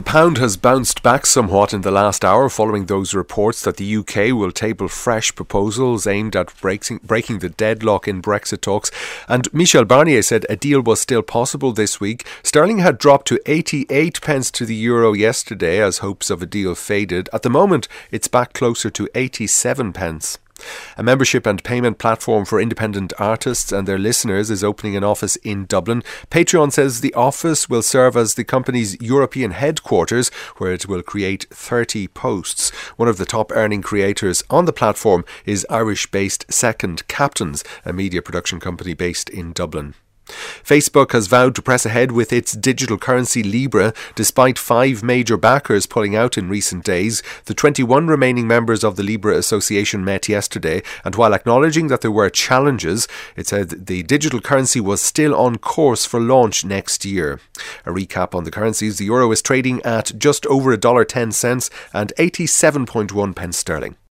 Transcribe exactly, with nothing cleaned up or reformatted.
pound has bounced back somewhat in the last hour following those reports that the U K will table fresh proposals aimed at breaking, breaking the deadlock in Brexit talks. And Michel Barnier said a deal was still possible this week. Sterling had dropped to eighty-eight pence to the euro yesterday as hopes of a deal faded. At the moment, it's back closer to eighty-seven pence. A membership and payment platform for independent artists and their listeners is opening an office in Dublin. Patreon says the office will serve as the company's European headquarters, where it will create thirty posts. One of the top earning creators on the platform is Irish-based Second Captains, a media production company based in Dublin. Facebook has vowed to press ahead with its digital currency Libra, despite five major backers pulling out in recent days. The twenty-one remaining members of the Libra Association met yesterday, and while acknowledging that there were challenges, it said the digital currency was still on course for launch next year. A recap on the currencies: the euro is trading at just over one dollar ten and eighty-seven point one pence sterling.